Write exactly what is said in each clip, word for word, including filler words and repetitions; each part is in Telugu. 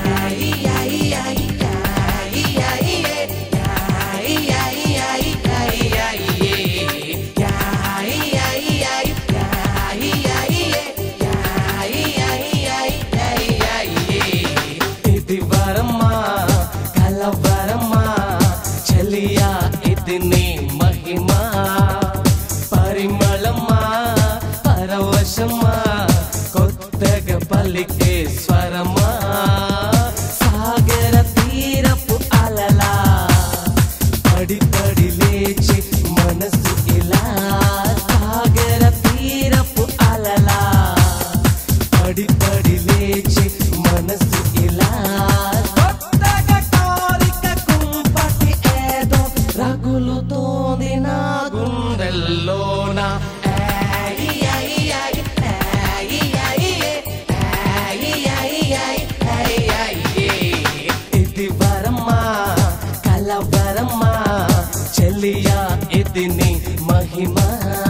महिमा परिमళమా పరవశమా కొత్తగా పలికే స్వరమా సాగర తీరపు అలలా పడి పడి లేచి మనసు ఇలా సాగర తీరపు అలలా పడి పడి లేచి మనసు ఇలా కొత్తగా కోరిక కుంపటి ఏదో రగులుతోంది నా గుండెల్లోన ఇది వరమా కలవరమా చెలియా ఇది నీ మహిమా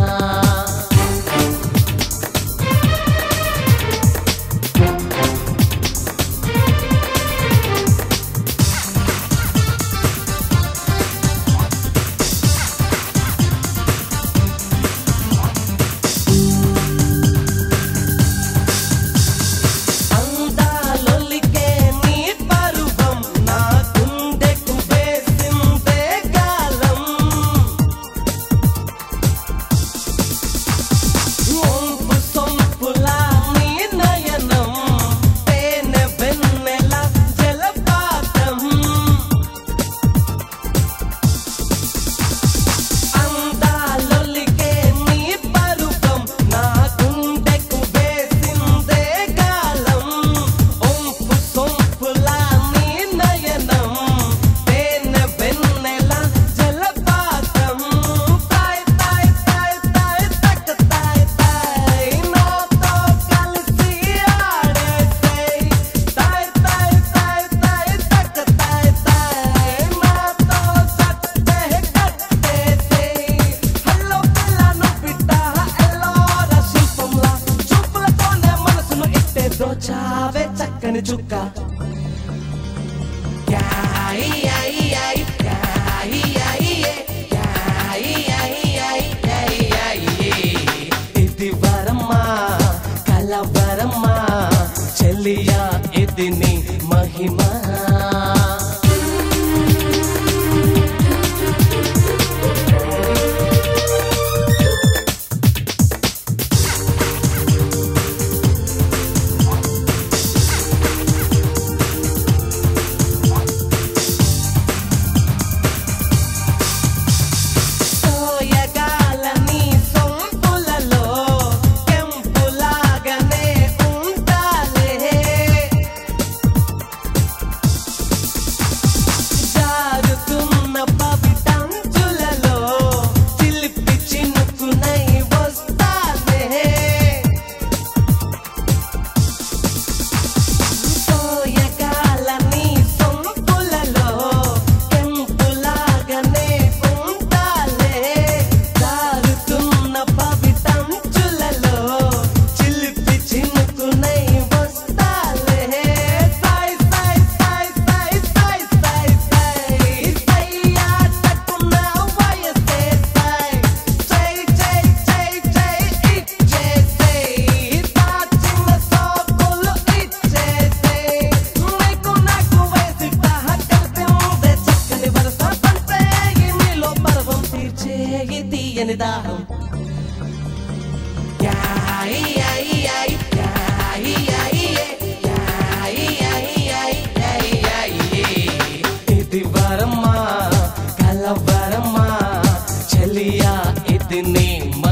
చావే చక్కని చుక్క ఇది వరమా కలవరమా చెలియా ఇది నీ మహిమా తీయని దాహం ఇది వరమా కలవరమా చెలియా ఇది నీ